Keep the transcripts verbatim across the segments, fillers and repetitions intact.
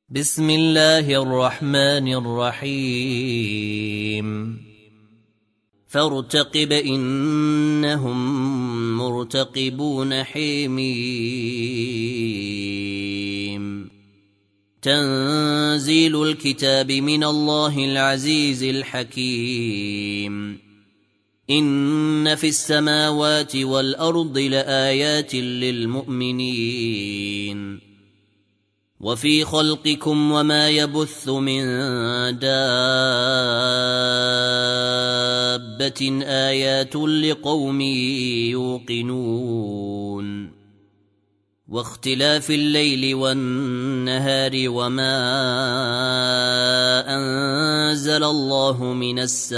بسم الله الرحمن الرحيم فارتقب إنهم مرتقبون حميم تنزيل الكتاب من الله العزيز الحكيم إن في السماوات والأرض لآيات للمؤمنين وفي خلقكم وما يبث من دابة آيات لقوم يوقنون واختلاف الليل والنهار وما أنزل الله من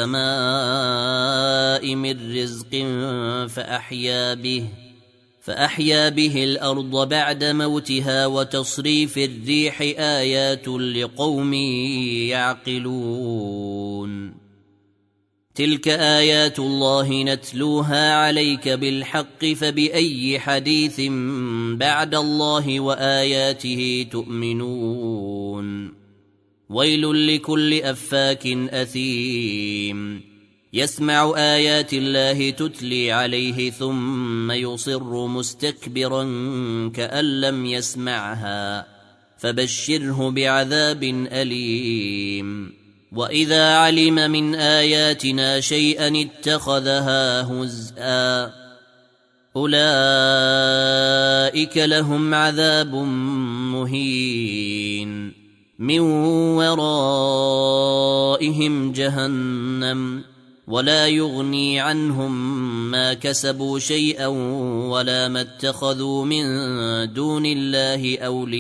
السماء من رزق فأحيا به فأحيا به الأرض بعد موتها وتصريف الريح آيات لقوم يعقلون تلك آيات الله نتلوها عليك بالحق فبأي حديث بعد الله وآياته تؤمنون ويل لكل أفاك أثيم يسمع آيات الله تتلي عليه ثم يصر مستكبرا كأن لم يسمعها فبشره بعذاب أليم وإذا علم من آياتنا شيئا اتخذها هزءا أولئك لهم عذاب مهين من ورائهم جهنم ولا يغني عنهم ما كسبوا شيئا ولا ما اتخذوا من دون الله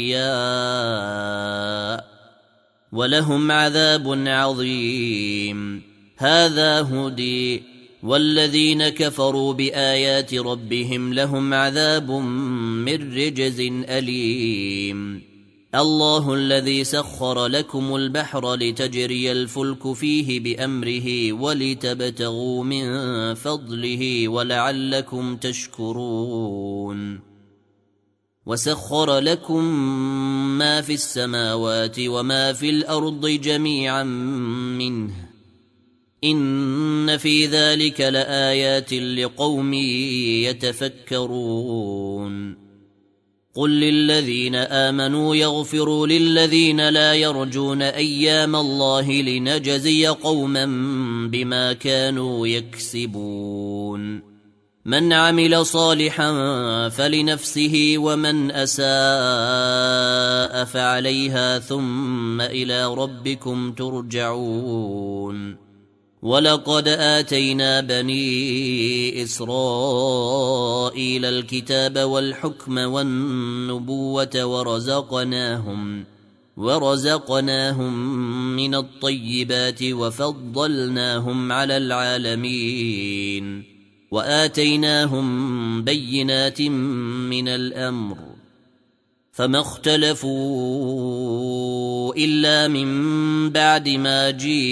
أولياء ولهم عذاب عظيم هذا هدي والذين كفروا بآيات ربهم لهم عذاب من رجز أليم الله الذي سخر لكم البحر لتجري الفلك فيه بأمره ولتبتغوا من فضله ولعلكم تشكرون وسخر لكم ما في السماوات وما في الأرض جميعا منه إن في ذلك لآيات لقوم يتفكرون قل للذين آمنوا يغفروا للذين لا يرجون أيام الله لنجزي قوما بما كانوا يكسبون من عمل صالحا فلنفسه ومن أساء فعليها ثم إلى ربكم ترجعون ولقد آتينا بني إسرائيل الكتاب والحكم والنبوة ورزقناهم ورزقناهم من الطيبات وفضلناهم على العالمين وآتيناهم بينات من الأمر فما اختلفوا إلا من بعد ما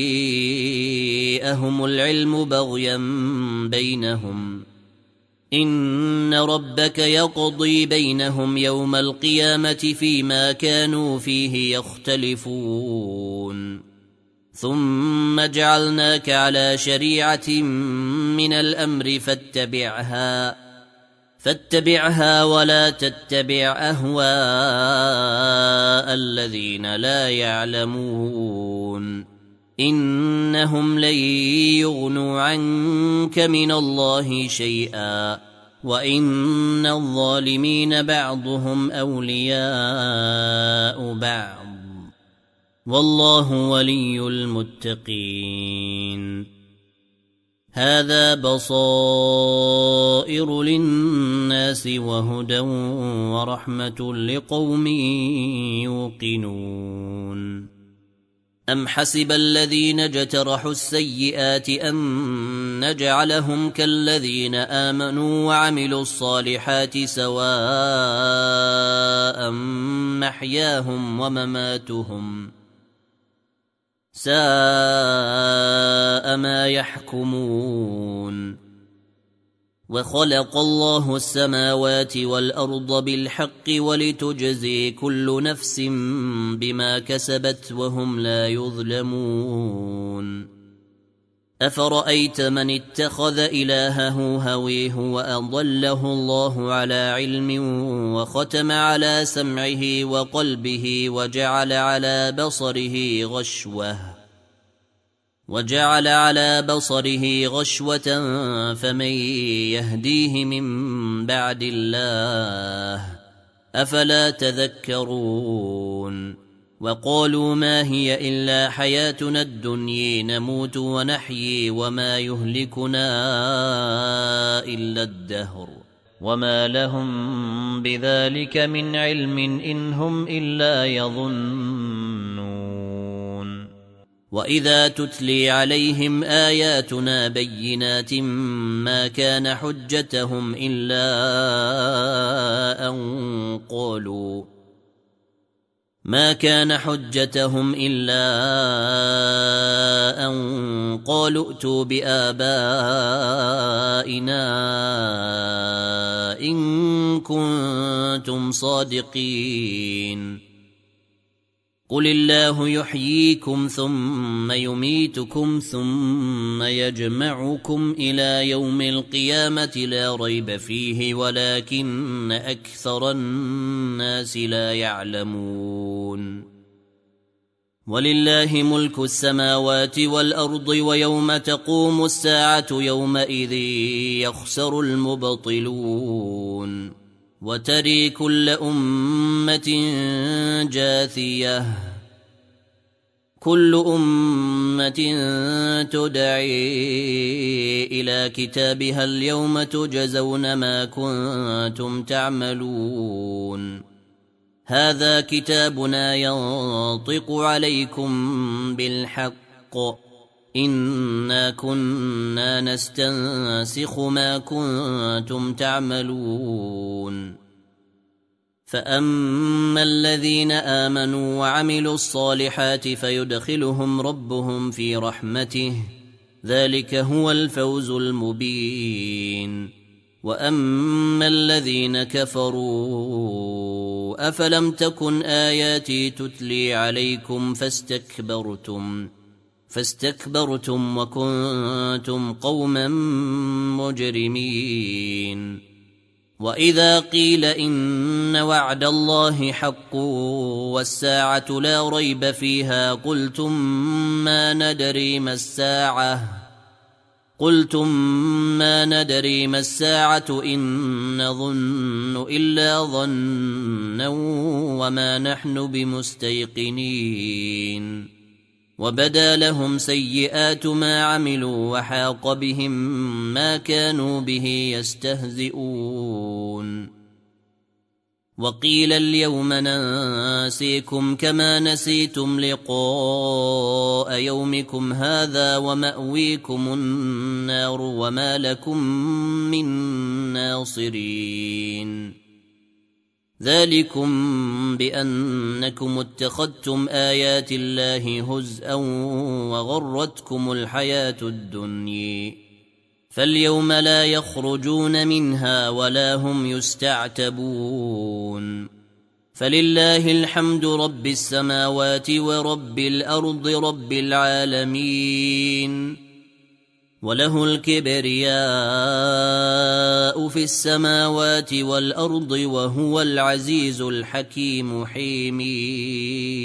جاءهم العلم بغيا بينهم إن ربك يقضي بينهم يوم القيامة فيما كانوا فيه يختلفون ثم جعلناك على شريعة من الأمر فاتبعها فاتبعها ولا تتبع أهواء الذين لا يعلمون إنهم لن يغنوا عنك من الله شيئا وإن الظالمين بعضهم أولياء بعض والله ولي المتقين هذا بصائر للناس وهدى ورحمة لقوم يوقنون أم حسب الذين اجترحوا السيئات أن نجعلهم كالذين آمنوا وعملوا الصالحات سواء محياهم ومماتهم ساء ما يحكمون وخلق الله السماوات والأرض بالحق ولتجزي كل نفس بما كسبت وهم لا يظلمون أفرأيت من اتخذ إلهه هويه وأضله الله على علم وختم على سمعه وقلبه وجعل على بصره غشوة وجعل على بصره غشوة فمن يهديه من بعد الله أفلا تذكرون وقالوا ما هي إلا حياتنا الدنيا نموت ونحيي وما يهلكنا إلا الدهر وما لهم بذلك من علم إن هم إلا يظنون وإذا تتلي عليهم آياتنا بينات ما كان حجتهم إلا أن قالوا ما كان حجتهم إلا أن قالوا ائتوا بآبائنا إن كنتم صادقين قل الله يحييكم ثم يميتكم ثم يجمعكم إلى يوم القيامة لا ريب فيه ولكن أكثر الناس لا يعلمون ولله ملك السماوات والأرض ويوم تقوم الساعة يومئذ يخسر المبطلون وتري كل أمة جاثية كل أمة تدعي إلى كتابها اليوم تجزون ما كنتم تعملون هذا كتابنا ينطق عليكم بالحق إنا كنا نستنسخ ما كنتم تعملون فأما الذين آمنوا وعملوا الصالحات فيدخلهم ربهم في رحمته ذلك هو الفوز المبين وأما الذين كفروا أفلم تكن آياتي تتلي عليكم فاستكبرتم فاستكبرتم وكنتم قوما مجرمين وإذا قيل إن وعد الله حق والساعة لا ريب فيها قلتم ما ندري ما الساعة قلتم ما ندري ما الساعة إن نظن إلا ظنا وما نحن بمستيقنين وبدا لهم سيئات ما عملوا وحاق بهم ما كانوا به يستهزئون وقيل اليوم ننسيكم كما نسيتم لقاء يومكم هذا ومأويكم النار وما لكم من ناصرين ذلكم بأنكم اتخذتم آيات الله هزءا وغرتكم الحياة الدنيا فاليوم لا يخرجون منها ولا هم يستعتبون فلله الحمد رب السماوات ورب الأرض رب العالمين وله الكبرياء في السماوات والأرض وهو العزيز الحكيم حميد